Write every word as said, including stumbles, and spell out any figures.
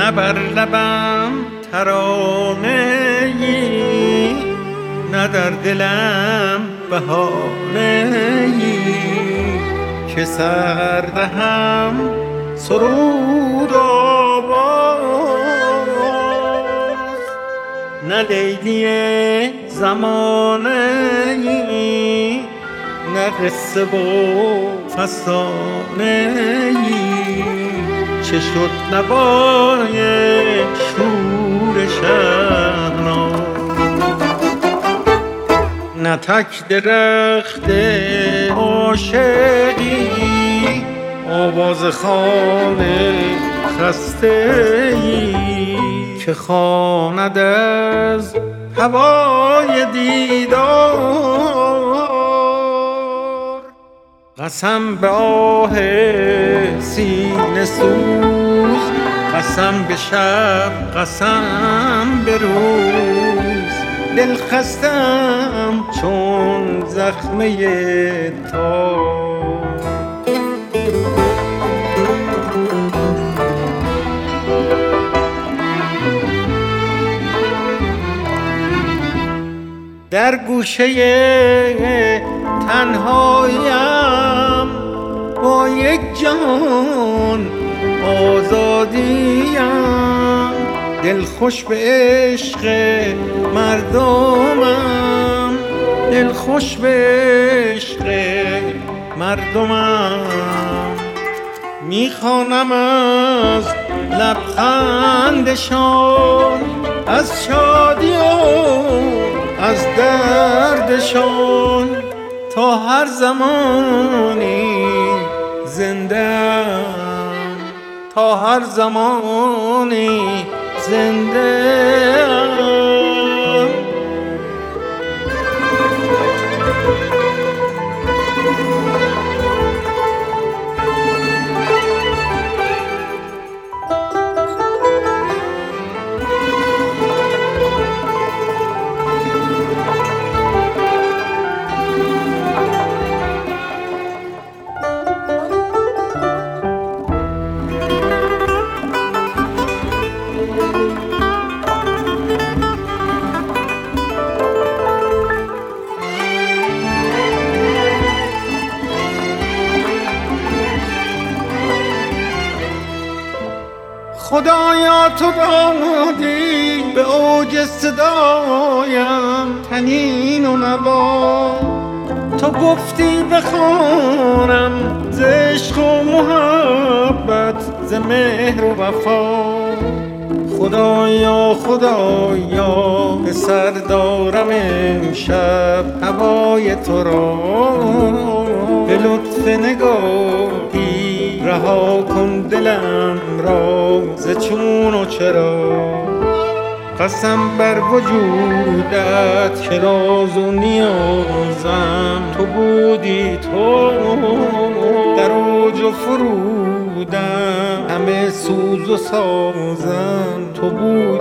نه بر لبم ترانه‌ای، نه در دلم بهانه‌ای که سر دهم سرود آواز. نه لیلی زمانه‌ای، نه قصه و فسانه‌ای چه شد نوای شور شهناز. نه تک درخت عاشقی، آواز خانه خسته‌ای که خواند از هوای دیدار. قسم به آه سینه سوز، قسم به شب، قسم به روز، دل خستم چون زخمه تار. در گوشه تنهاییم با یک جان آزادیم، دل خوش به عشق مردمم، دل خوش به عشق مردمم. میخوانم از لبخندشان، از شادی و از دردشان، تا هر زمانی زنده‌ام، تا هر زمانی زنده‌ام. خدایا تو دادی به اوج صدایم طنین و نوا، تو گفتی بخوانم ز عشق و محبت، ز مهر و وفا. خدایا خدایا به سر دارم امشب هوای تو را، به لطف نگاهی رها کن دلم را ز چون و چرا. قسم بر وجودت که راز و نیازم تو بودی، تو در اوج و فرودم همه سوز و سازم تو بودی.